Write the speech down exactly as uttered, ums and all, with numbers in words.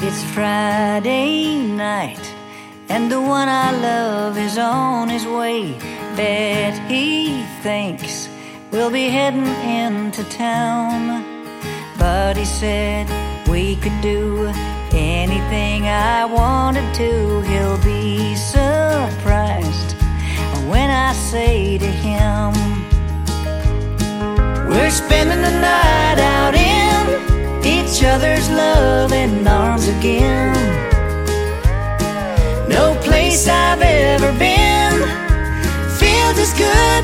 It's Friday night, and the one I love is on his way. Bet he thinks we'll be heading into town, but he said we could do anything I wanted to. He'll be surprised when I say to him, we're spending the night out in each other's loving arms again. No place I've ever been feels as good